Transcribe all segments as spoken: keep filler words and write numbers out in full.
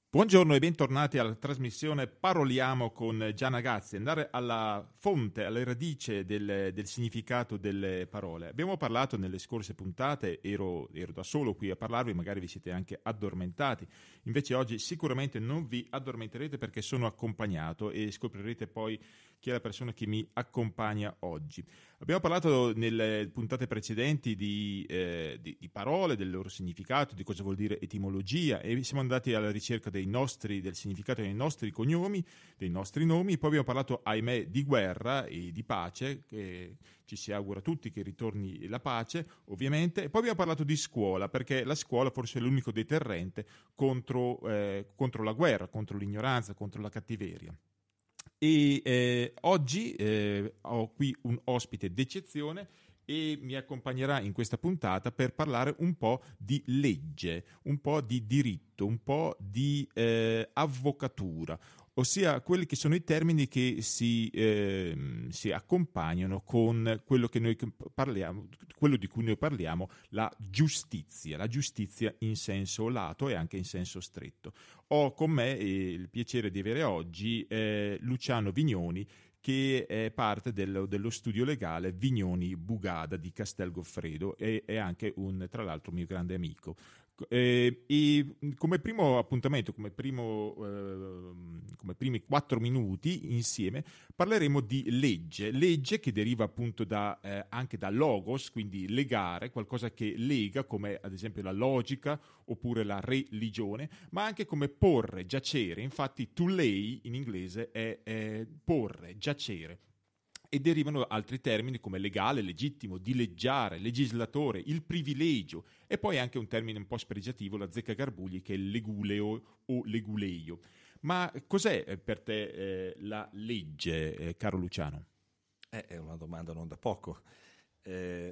Buongiorno e bentornati alla trasmissione Paroliamo con Gianna Gazzi. Andare alla fonte, alla radice del, del significato delle parole. Abbiamo parlato nelle scorse puntate, ero, ero da solo qui a parlarvi, magari vi siete anche addormentati. Invece oggi sicuramente non vi addormenterete perché sono accompagnato e scoprirete poi chi è la persona che mi accompagna oggi. Abbiamo parlato nelle puntate precedenti di, eh, di, di parole, del loro significato, di cosa vuol dire etimologia, e siamo andati alla ricerca dei nostri, del significato dei nostri cognomi, dei nostri nomi. Poi abbiamo parlato, ahimè, di guerra e di pace, che ci si augura tutti che ritorni la pace, ovviamente. E poi abbiamo parlato di scuola, perché la scuola forse è l'unico deterrente contro, eh, contro la guerra, contro l'ignoranza, contro la cattiveria. E eh, oggi eh, ho qui un ospite d'eccezione e mi accompagnerà in questa puntata per parlare un po' di legge, un po' di diritto, un po' di eh, avvocatura, ossia quelli che sono i termini che si, eh, si accompagnano con quello che noi parliamo, quello di cui noi parliamo, la giustizia, la giustizia in senso lato e anche in senso stretto. Ho con me eh, il piacere di avere oggi eh, Luciano Vignoni, che è parte dello, dello studio legale Vignoni Bugada di Castel Goffredo e è anche un, tra l'altro, mio grande amico. Eh, e come primo appuntamento, come, primo, eh, come primi quattro minuti insieme parleremo di legge, legge che deriva appunto da, eh, anche da logos, quindi legare, qualcosa che lega, come ad esempio la logica oppure la religione, ma anche come porre, giacere. Infatti to lay in inglese è, è porre, giacere. E derivano altri termini come legale, legittimo, dileggiare, legislatore, il privilegio e poi anche un termine un po' spregiativo, la zecca garbugli, che è il leguleo o leguleio. Ma cos'è per te eh, la legge, eh, caro Luciano? Eh, è una domanda non da poco. Eh,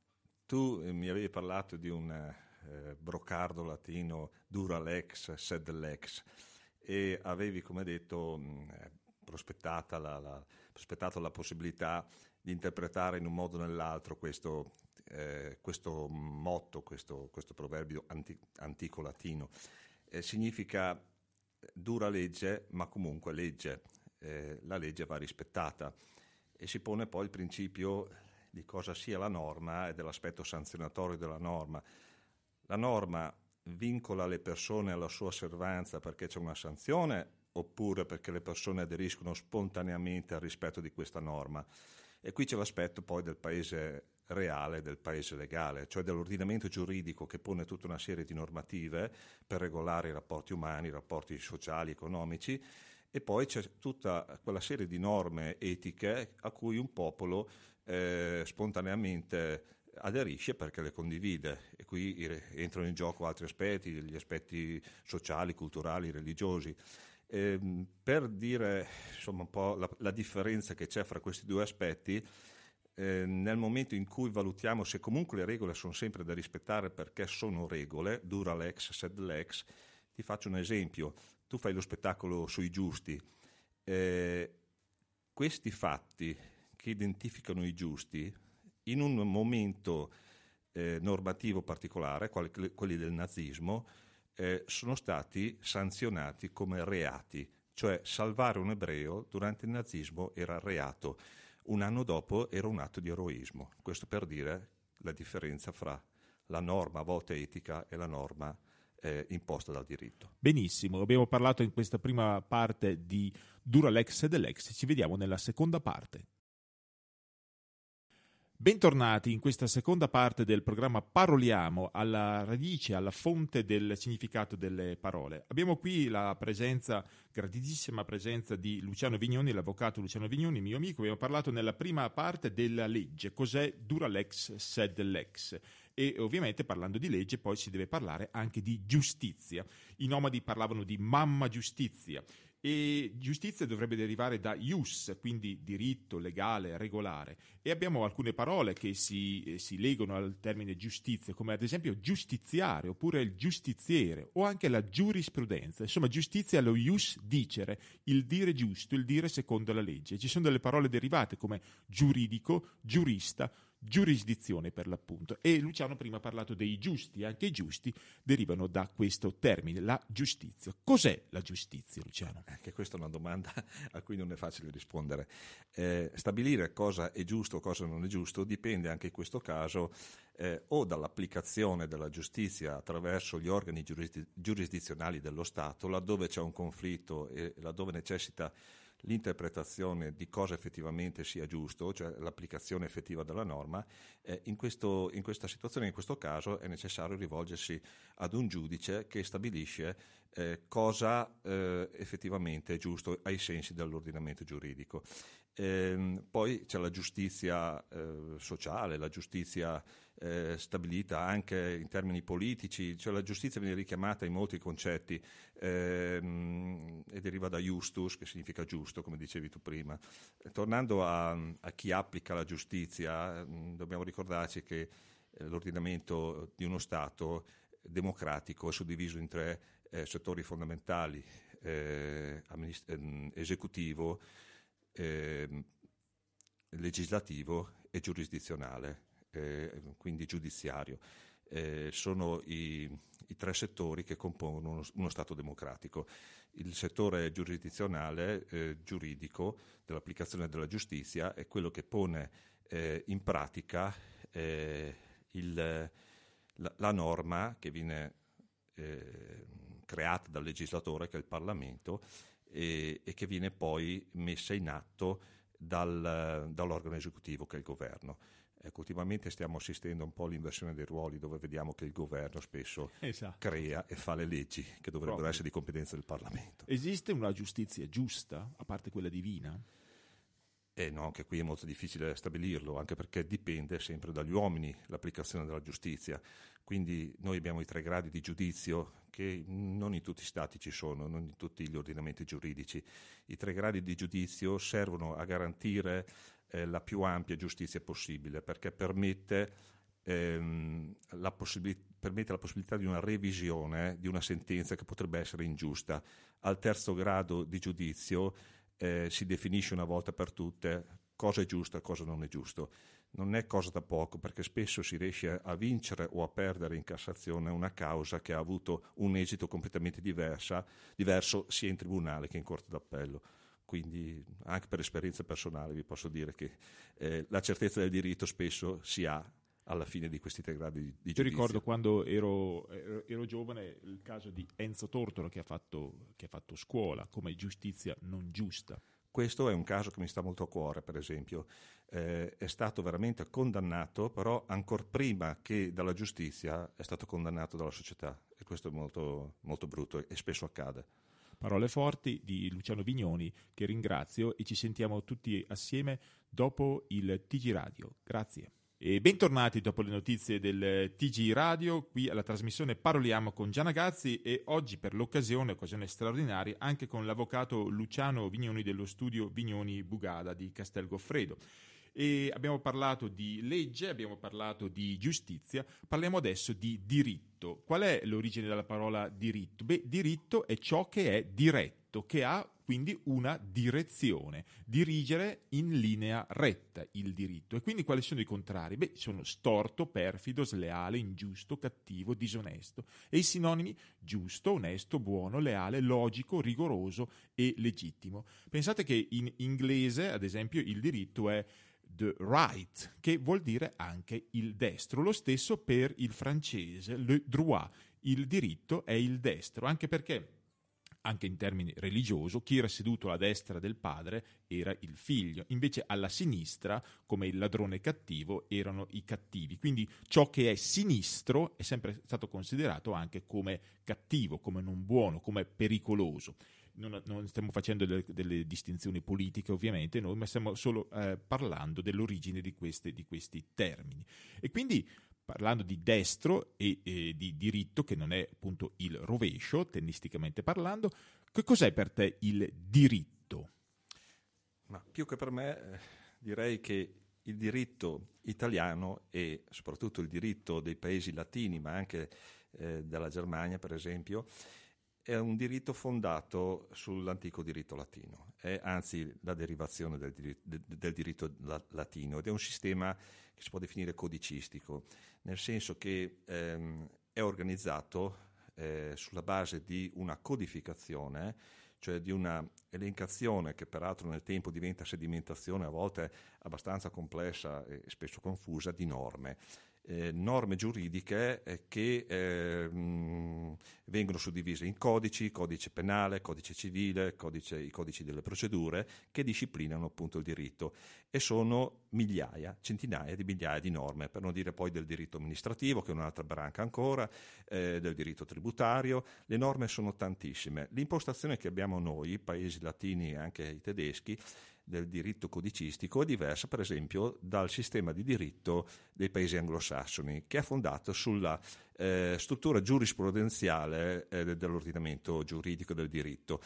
tu mi avevi parlato di un eh, brocardo latino, dura lex, sed lex, e avevi, come detto, mh, prospettata la, la, prospettato la possibilità di interpretare in un modo o nell'altro questo, eh, questo motto, questo, questo proverbio anti, antico latino. Eh, significa dura legge, ma comunque legge. Eh, la legge va rispettata e si pone poi il principio di cosa sia la norma e dell'aspetto sanzionatorio della norma. La norma vincola le persone alla sua osservanza perché c'è una sanzione, oppure perché le persone aderiscono spontaneamente al rispetto di questa norma. E qui c'è l'aspetto poi del paese reale, del paese legale, cioè dell'ordinamento giuridico che pone tutta una serie di normative per regolare i rapporti umani, i rapporti sociali, economici, e poi c'è tutta quella serie di norme etiche a cui un popolo eh, spontaneamente aderisce perché le condivide, e qui entrano in gioco altri aspetti, gli aspetti sociali, culturali, religiosi. Eh, per dire insomma un po' la, la differenza che c'è fra questi due aspetti, eh, nel momento in cui valutiamo se comunque le regole sono sempre da rispettare perché sono regole, dura lex sed lex, ti faccio un esempio. Tu fai lo spettacolo sui giusti, eh, questi fatti che identificano i giusti in un momento eh, normativo particolare, quali, quelli del nazismo, Eh, sono stati sanzionati come reati, cioè salvare un ebreo durante il nazismo era reato, un anno dopo era un atto di eroismo. Questo per dire la differenza fra la norma a volte etica e la norma eh, imposta dal diritto. Benissimo, abbiamo parlato in questa prima parte di dura lex ed lex, ci vediamo nella seconda parte. Bentornati in questa seconda parte del programma Paroliamo, alla radice, alla fonte del significato delle parole. Abbiamo qui la presenza, graditissima presenza di Luciano Vignoni, l'avvocato Luciano Vignoni, mio amico. Abbiamo parlato nella prima parte della legge, cos'è dura lex sed lex. E ovviamente parlando di legge poi si deve parlare anche di giustizia. I nomadi parlavano di mamma giustizia. E giustizia dovrebbe derivare da ius, quindi diritto, legale, regolare. E abbiamo alcune parole che si, eh, si legano al termine giustizia, come ad esempio giustiziare, oppure il giustiziere, o anche la giurisprudenza. Insomma, giustizia è lo ius dicere, il dire giusto, il dire secondo la legge. Ci sono delle parole derivate come giuridico, giurista, giurisdizione per l'appunto. E Luciano prima ha parlato dei giusti, anche i giusti derivano da questo termine, la giustizia. Cos'è la giustizia, Luciano? Anche questa è una domanda a cui non è facile rispondere. Eh, stabilire cosa è giusto o cosa non è giusto dipende anche in questo caso eh, o dall'applicazione della giustizia attraverso gli organi giurisdi- giurisdizionali dello Stato, laddove c'è un conflitto e laddove necessita l'interpretazione di cosa effettivamente sia giusto, cioè l'applicazione effettiva della norma. Eh, in, questo, in questa situazione, in questo caso, è necessario rivolgersi ad un giudice che stabilisce eh, cosa eh, effettivamente è giusto ai sensi dell'ordinamento giuridico. Eh, poi c'è la giustizia eh, sociale, la giustizia eh, stabilita anche in termini politici, cioè la giustizia viene richiamata in molti concetti ehm, e deriva da justus, che significa giusto, come dicevi tu prima. Eh, tornando a, a chi applica la giustizia, mh, dobbiamo ricordarci che eh, l'ordinamento di uno Stato democratico è suddiviso in tre eh, settori fondamentali, eh, amminist- ehm, esecutivo, Eh, legislativo e giurisdizionale, eh, quindi giudiziario. Eh, sono i, i tre settori che compongono uno, uno Stato democratico. Il settore giurisdizionale, eh, giuridico, dell'applicazione della giustizia, è quello che pone eh, in pratica eh, il, la, la norma che viene eh, creata dal legislatore, che è il Parlamento, E, e che viene poi messa in atto dal, dall'organo esecutivo, che è il governo. Ecco, ultimamente stiamo assistendo un po' all'inversione dei ruoli, dove vediamo che il governo spesso esatto. crea e fa le leggi che dovrebbero Proprio. essere di competenza del Parlamento. Esiste una giustizia giusta, a parte quella divina? Eh no, anche qui è molto difficile stabilirlo, anche perché dipende sempre dagli uomini l'applicazione della giustizia. Quindi noi abbiamo i tre gradi di giudizio che non in tutti gli stati ci sono, non in tutti gli ordinamenti giuridici. I tre gradi di giudizio servono a garantire eh, la più ampia giustizia possibile, perché permette, ehm, la possibil- permette la possibilità di una revisione di una sentenza che potrebbe essere ingiusta. Al terzo grado di giudizio eh, si definisce una volta per tutte cosa è giusto e cosa non è giusto. Non è cosa da poco, perché spesso si riesce a vincere o a perdere in Cassazione una causa che ha avuto un esito completamente diversa, diverso sia in tribunale che in Corte d'Appello. Quindi anche per esperienza personale vi posso dire che eh, la certezza del diritto spesso si ha alla fine di questi tre gradi di giudizio. Io ricordo quando ero, ero, ero giovane il caso di Enzo Tortora che ha fatto, che ha fatto scuola come giustizia non giusta. Questo è un caso che mi sta molto a cuore, per esempio. Eh, è stato veramente condannato, però ancor prima che dalla giustizia è stato condannato dalla società, e questo è molto, molto brutto e spesso accade. Parole forti di Luciano Vignoni, che ringrazio, e ci sentiamo tutti assieme dopo il T G Radio. Grazie. E bentornati dopo le notizie del T G Radio, qui alla trasmissione Paroliamo con Gianna Gazzi, e oggi per l'occasione, occasione straordinaria, anche con l'avvocato Luciano Vignoni dello studio Vignoni Bugada di Castel Goffredo. E abbiamo parlato di legge, abbiamo parlato di giustizia, parliamo adesso di diritto. Qual è l'origine della parola diritto? Beh, diritto è ciò che è diretto, che ha quindi una direzione, dirigere in linea retta il diritto. E quindi quali sono i contrari? Beh, sono storto, perfido, sleale, ingiusto, cattivo, disonesto. E i sinonimi: giusto, onesto, buono, leale, logico, rigoroso e legittimo. Pensate che in inglese, ad esempio, il diritto è the right, che vuol dire anche il destro. Lo stesso per il francese, le droit. Il diritto è il destro, anche perché anche in termini religioso, chi era seduto alla destra del padre era il figlio, invece alla sinistra, come il ladrone cattivo, erano i cattivi. Quindi ciò che è sinistro è sempre stato considerato anche come cattivo, come non buono, come pericoloso. Non, non stiamo facendo delle, delle distinzioni politiche ovviamente noi, ma stiamo solo eh, parlando dell'origine di, queste, di questi termini. E quindi, parlando di destro e, e di diritto, che non è appunto il rovescio, tennisticamente parlando, che cos'è per te il diritto? Ma più che per me, eh, direi che il diritto italiano e soprattutto il diritto dei paesi latini, ma anche eh, della Germania, per esempio, è un diritto fondato sull'antico diritto latino, è anzi la derivazione del diritto, del diritto latino, ed è un sistema che si può definire codicistico, nel senso che ehm, è organizzato eh, sulla base di una codificazione, cioè di una elencazione che peraltro nel tempo diventa sedimentazione, a volte abbastanza complessa e spesso confusa, di norme. Eh, norme giuridiche eh, che eh, mh, vengono suddivise in codici, codice penale, codice civile, codice, i codici delle procedure, che disciplinano appunto il diritto, e sono migliaia, centinaia di migliaia di norme, per non dire poi del diritto amministrativo, che è un'altra branca ancora, eh, del diritto tributario. Le norme sono tantissime. L'impostazione che abbiamo noi, i paesi latini e anche i tedeschi, del diritto codicistico è diversa, per esempio, dal sistema di diritto dei paesi anglosassoni, che è fondato sulla eh, struttura giurisprudenziale eh, dell'ordinamento giuridico del diritto.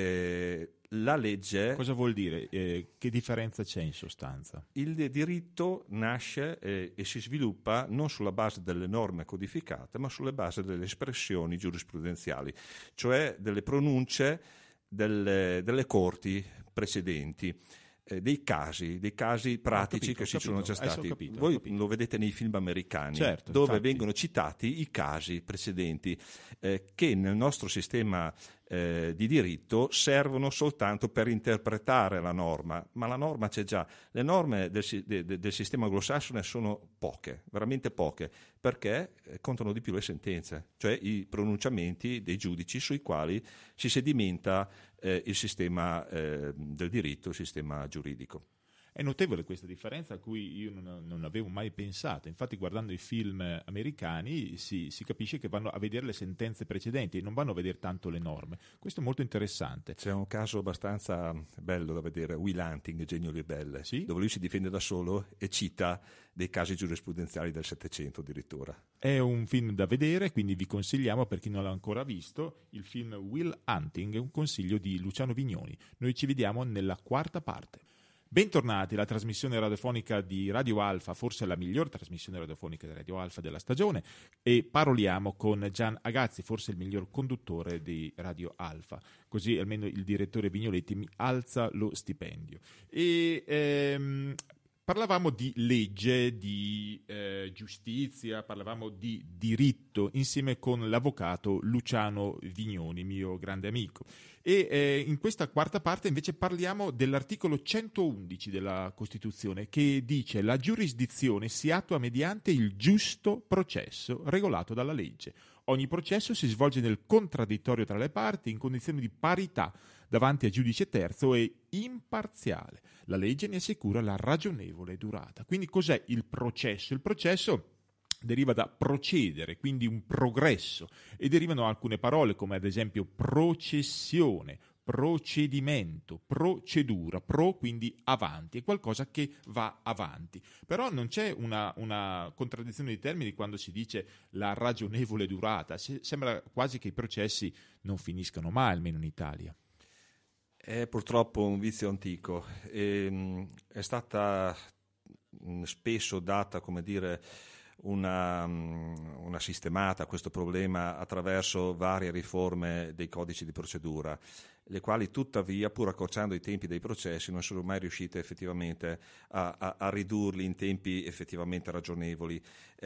Eh, la legge... Cosa vuol dire? Eh, che differenza c'è in sostanza? Il diritto nasce eh, e si sviluppa non sulla base delle norme codificate, ma sulla base delle espressioni giurisprudenziali, cioè delle pronunce delle, delle corti precedenti, eh, dei casi, dei casi pratici capito, che ci capito, sono già stati. ho capito, ho Voi capito. lo vedete nei film americani, certo, dove infatti. vengono citati i casi precedenti eh, che nel nostro sistema eh, di diritto servono soltanto per interpretare la norma, ma la norma c'è già. Le norme del, de, de, del sistema anglosassone sono poche, veramente poche, perché contano di più le sentenze, cioè i pronunciamenti dei giudici sui quali si sedimenta eh, il sistema eh, del diritto, il sistema giuridico. È notevole questa differenza a cui io non, non avevo mai pensato. Infatti, guardando i film americani si, si capisce che vanno a vedere le sentenze precedenti e non vanno a vedere tanto le norme. Questo è molto interessante. C'è un caso abbastanza bello da vedere, Will Hunting, Genio ribelle, sì? dove lui si difende da solo e cita dei casi giurisprudenziali del Settecento addirittura. È un film da vedere, quindi vi consigliamo, per chi non l'ha ancora visto, il film Will Hunting, un consiglio di Luciano Vignoni. Noi ci vediamo nella quarta parte. Bentornati alla trasmissione radiofonica di Radio Alfa, forse la miglior trasmissione radiofonica di Radio Alfa della stagione, e parliamo con Gian Agazzi, forse il miglior conduttore di Radio Alfa, così almeno il direttore Vignoletti mi alza lo stipendio. E ehm, parlavamo di legge, di eh, giustizia, parlavamo di diritto insieme con l'avvocato Luciano Vignoni, mio grande amico. E eh, in questa quarta parte invece parliamo dell'articolo centoundici della Costituzione, che dice: la giurisdizione si attua mediante il giusto processo regolato dalla legge. Ogni processo si svolge nel contraddittorio tra le parti in condizioni di parità davanti a giudice terzo e imparziale. La legge ne assicura la ragionevole durata. Quindi cos'è il processo? Il processo deriva da procedere, quindi un progresso, e derivano alcune parole come ad esempio processione, procedimento, procedura, pro quindi avanti, è qualcosa che va avanti. Però non c'è una, una contraddizione di termini quando si dice la ragionevole durata, sembra quasi che i processi non finiscano mai, almeno in Italia. È purtroppo un vizio antico, e, è stata spesso data, come dire, Una, una sistemata a questo problema attraverso varie riforme dei codici di procedura, le quali tuttavia, pur accorciando i tempi dei processi, non sono mai riuscite effettivamente a, a, a ridurli in tempi effettivamente ragionevoli.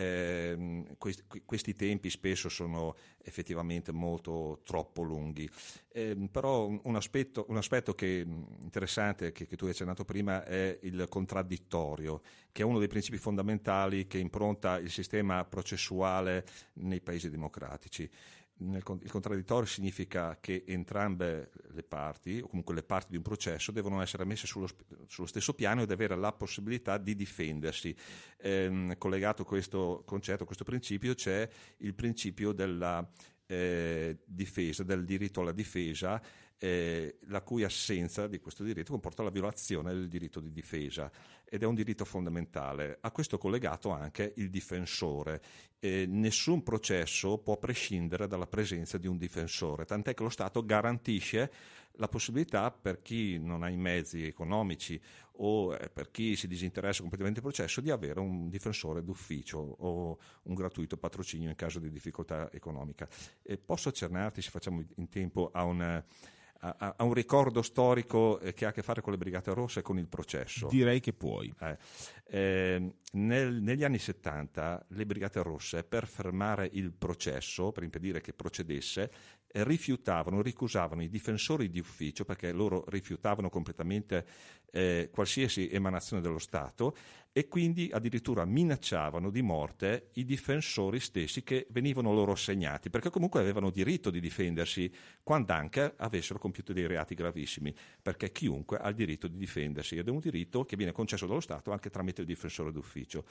Eh, questi, questi tempi spesso sono effettivamente molto troppo lunghi. Eh, però un aspetto, un aspetto che interessante che, che tu hai accennato prima è il contraddittorio, che è uno dei principi fondamentali che impronta il sistema processuale nei paesi democratici. Nel, il contraddittorio significa che entrambe le parti, o comunque le parti di un processo, devono essere messe sullo, sullo stesso piano ed avere la possibilità di difendersi. Eh, collegato a questo concetto, a questo principio, c'è il principio della eh, difesa, del diritto alla difesa, eh, la cui assenza di questo diritto comporta la violazione del diritto di difesa, ed è un diritto fondamentale. A questo collegato anche il difensore. Eh, nessun processo può prescindere dalla presenza di un difensore, tant'è che lo Stato garantisce la possibilità, per chi non ha i mezzi economici o eh, per chi si disinteressa completamente del processo, di avere un difensore d'ufficio o un gratuito patrocinio in caso di difficoltà economica. E posso accennarti, se facciamo in tempo, a un, a, a un ricordo storico eh, che ha a che fare con le Brigate Rosse e con il processo? Direi che puoi. Eh, eh, nel, negli anni settanta le Brigate Rosse, per fermare il processo, per impedire che procedesse, eh, rifiutavano, ricusavano i difensori di ufficio, perché loro rifiutavano completamente eh, qualsiasi emanazione dello Stato, e quindi addirittura minacciavano di morte i difensori stessi che venivano loro assegnati, perché comunque avevano diritto di difendersi quando anche avessero compiuto dei reati gravissimi, perché chiunque ha il diritto di difendersi, ed è un diritto che viene concesso dallo Stato anche tramite il difensore d'ufficio.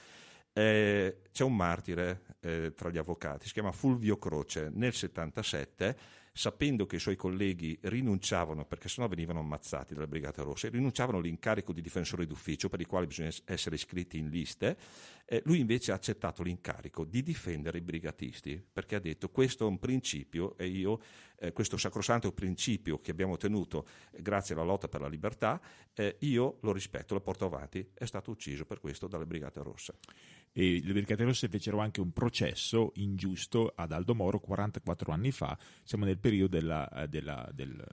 Eh, c'è un martire eh, tra gli avvocati, si chiama Fulvio Croce. Nel settantasette, sapendo che i suoi colleghi rinunciavano, perché sennò venivano ammazzati dalle Brigate Rosse, rinunciavano all'incarico di difensore d'ufficio, per i quali bisogna essere iscritti in liste, eh, lui invece ha accettato l'incarico di difendere i brigatisti, perché ha detto: questo è un principio, e io eh, questo sacrosanto principio che abbiamo ottenuto eh, grazie alla lotta per la libertà, eh, io lo rispetto, lo porto avanti. È stato ucciso per questo dalle Brigate Rosse. E le Brigate Rosse fecero anche un processo ingiusto ad Aldo Moro quarantaquattro anni fa. Siamo nel periodo della, della, del,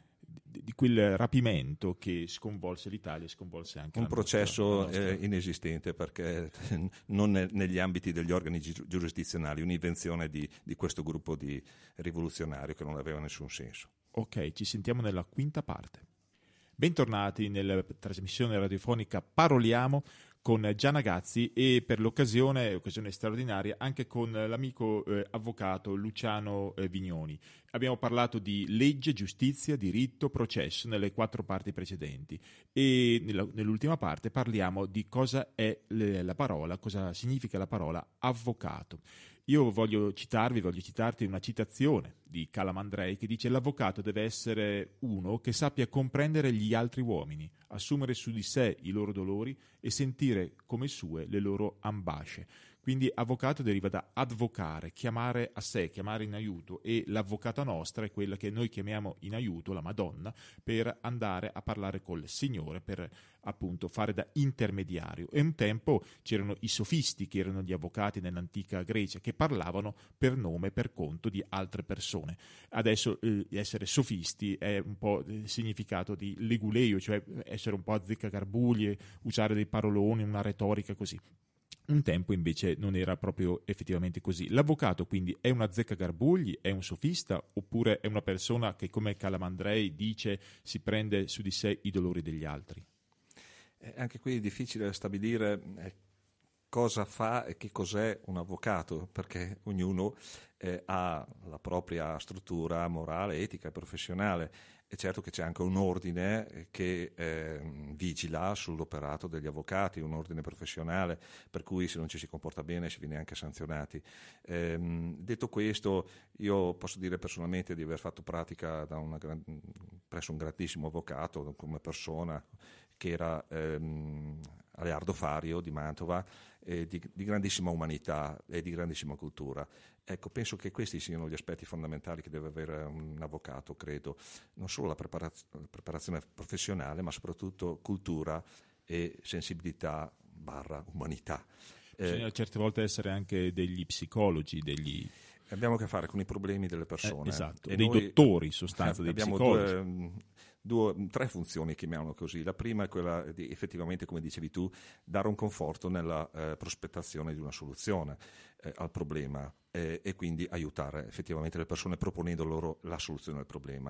di, di quel rapimento che sconvolse l'Italia e sconvolse anche un la processo nostra, la nostra... Eh, inesistente, perché non è negli ambiti degli organi gi- giurisdizionali, un'invenzione di, di questo gruppo di rivoluzionario che non aveva nessun senso. Ok, ci sentiamo nella quinta parte. Bentornati nella trasmissione radiofonica Paroliamo con Gianna Gazzi, e per l'occasione, occasione straordinaria, anche con l'amico eh, avvocato Luciano eh, Vignoni. Abbiamo parlato di legge, giustizia, diritto, processo nelle quattro parti precedenti, e nella, nell'ultima parte parliamo di cosa è le, la parola, cosa significa la parola avvocato. Io voglio citarvi, voglio citarti una citazione di Calamandrei che dice: l'avvocato deve essere uno che sappia comprendere gli altri uomini, assumere su di sé i loro dolori e sentire come sue le loro ambasce. Quindi avvocato deriva da advocare, chiamare a sé, chiamare in aiuto, e l'avvocata nostra è quella che noi chiamiamo in aiuto, la Madonna, per andare a parlare col Signore, per appunto fare da intermediario. E un tempo c'erano i sofisti, che erano gli avvocati nell'antica Grecia, che parlavano per nome, per conto di altre persone. Adesso eh, essere sofisti è un po' il significato di leguleio, cioè essere un po' azzeccagarbugli, usare dei paroloni, una retorica così. Un tempo invece non era proprio effettivamente così. L'avvocato quindi è un azzeccagarbugli, è un sofista, oppure è una persona che, come Calamandrei dice, si prende su di sé i dolori degli altri? Eh, anche qui è difficile stabilire eh, cosa fa e che cos'è un avvocato, perché ognuno eh, ha la propria struttura morale, etica e professionale. È certo che c'è anche un ordine che eh, vigila sull'operato degli avvocati, un ordine professionale, per cui se non ci si comporta bene si viene anche sanzionati. Ehm, detto questo, io posso dire personalmente di aver fatto pratica da una gran, presso un grandissimo avvocato come persona, che era ehm, Aleardo Fario di Mantova, eh, di, di grandissima umanità e di grandissima cultura. Ecco, penso che questi siano gli aspetti fondamentali che deve avere un avvocato, credo, non solo la, preparaz- la preparazione professionale, ma soprattutto cultura e sensibilità barra umanità. Bisogna Eh, certe volte essere anche degli psicologi, degli... Abbiamo a che fare con i problemi delle persone. Eh, esatto, e dei noi, dottori, in sostanza, dei abbiamo psicologi. Due, due, tre funzioni, chiamiamolo così. La prima è quella di, effettivamente, come dicevi tu, dare un conforto nella eh, prospettazione di una soluzione eh, al problema, eh, e quindi aiutare effettivamente le persone proponendo loro la soluzione del problema.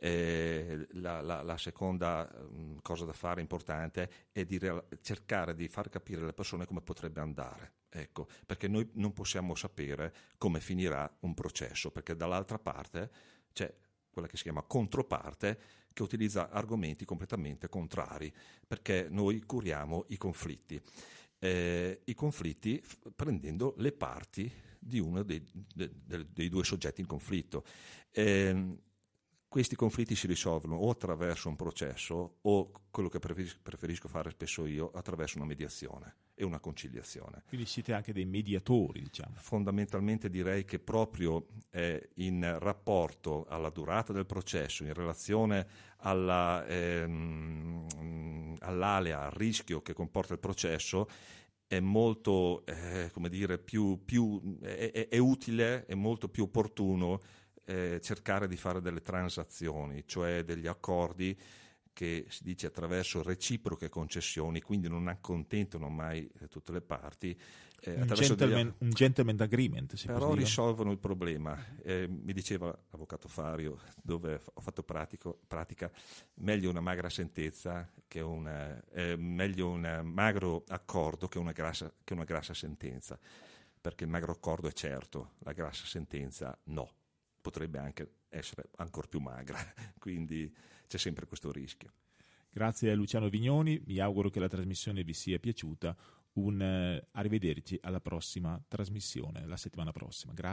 Eh, la, la, la seconda mh, cosa da fare importante è di real- cercare di far capire alle persone come potrebbe andare. Ecco, perché noi non possiamo sapere come finirà un processo, perché dall'altra parte c'è quella che si chiama controparte, che utilizza argomenti completamente contrari, perché noi curiamo i conflitti, eh, i conflitti f- prendendo le parti di uno dei, de, de, dei due soggetti in conflitto. Eh, questi conflitti si risolvono o attraverso un processo o, quello che preferisco, preferisco fare spesso io, attraverso una mediazione e una conciliazione. Quindi siete anche dei mediatori, diciamo. Fondamentalmente direi che proprio eh, in rapporto alla durata del processo, in relazione alla, ehm, all'alea, al rischio che comporta il processo, è molto, eh, come dire, più, più è, è, è utile, è molto più opportuno Eh, cercare di fare delle transazioni, cioè degli accordi che si dice attraverso reciproche concessioni, quindi non accontentano mai eh, tutte le parti. Eh, un, gentleman, degli... un gentleman agreement, si però risolvono il problema. Eh, mi diceva l'avvocato Fario, dove ho fatto pratico, pratica, meglio una magra sentenza che una, eh, meglio un magro accordo che una grassa, che una grassa sentenza, perché il magro accordo è certo, la grassa sentenza no. Potrebbe anche essere ancora più magra, quindi c'è sempre questo rischio. Grazie a Luciano Vignoni, mi auguro che la trasmissione vi sia piaciuta. Un eh, arrivederci alla prossima trasmissione, la settimana prossima. Grazie.